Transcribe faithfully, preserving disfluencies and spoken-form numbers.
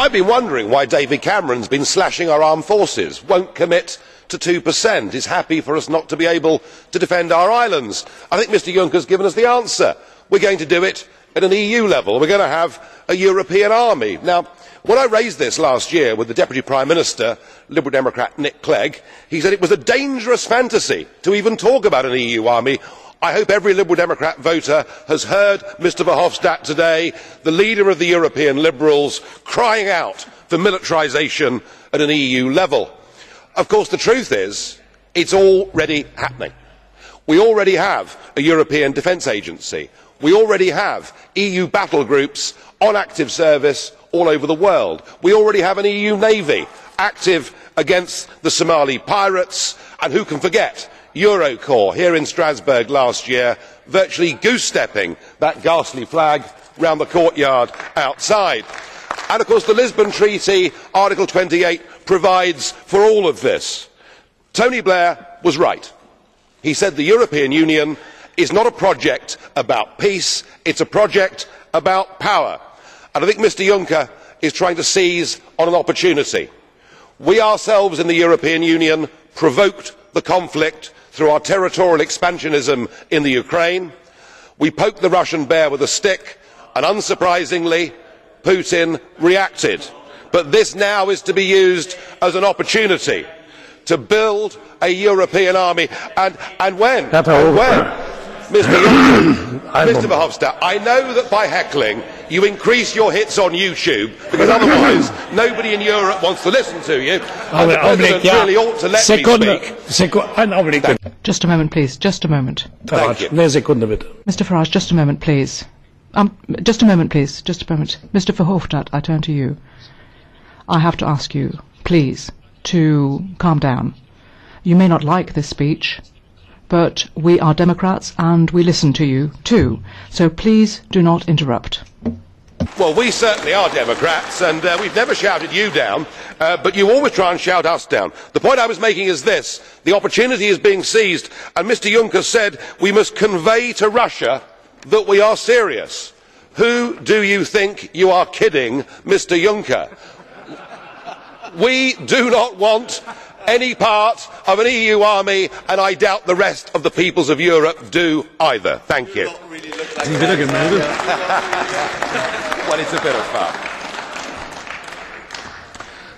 I've been wondering why David Cameron's been slashing our armed forces, won't commit to two percent, is happy for us not to be able to defend our islands. I think Mr Juncker has given us the answer. We are going to do it at an E U level. We are going to have a European army. Now, when I raised this last year with the Deputy Prime Minister, Liberal Democrat Nick Clegg, he said it was a dangerous fantasy to even talk about an E U army. I hope every Liberal Democrat voter has heard Mr Verhofstadt today, the leader of the European Liberals, crying out for militarisation at an E U level. Of course, the truth is, it's already happening. We already have a European Defence Agency. We already have E U battle groups on active service all over the world. We already have an E U Navy active against the Somali pirates, and who can forget Eurocorps here in Strasbourg last year, virtually goose-stepping that ghastly flag round the courtyard outside. And of course the Lisbon Treaty, Article twenty-eight, provides for all of this. Tony Blair was right. He said the European Union is not a project about peace, it is a project about power. And I think Mr Juncker is trying to seize on an opportunity. We ourselves in the European Union provoked the conflict through our territorial expansionism in the Ukraine. We poked the Russian bear with a stick, and unsurprisingly, Putin reacted. But this now is to be used as an opportunity to build a European army. And, and when? And when? Mister Mister Verhofstadt, I know that by heckling you increase your hits on YouTube, because otherwise nobody in Europe wants to listen to you. And the President really ought to let me speak. Just a moment, please. Just a moment. Thank you. Mister Farage, just a moment, please. Um, just a moment, please. Just a moment. Mister Verhofstadt, I turn to you. I have to ask you, please, to calm down. You may not like this speech, but we are Democrats and we listen to you too. So please do not interrupt. Well, we certainly are Democrats, and uh, we've never shouted you down, uh, but you always try and shout us down. The point I was making is this: the opportunity is being seized, and Mister Juncker said we must convey to Russia that we are serious. Who do you think you are kidding, Mister Juncker? We do not want any part of an E U army, and I doubt the rest of the peoples of Europe do either. Thank you. Well, it's a bit of fun.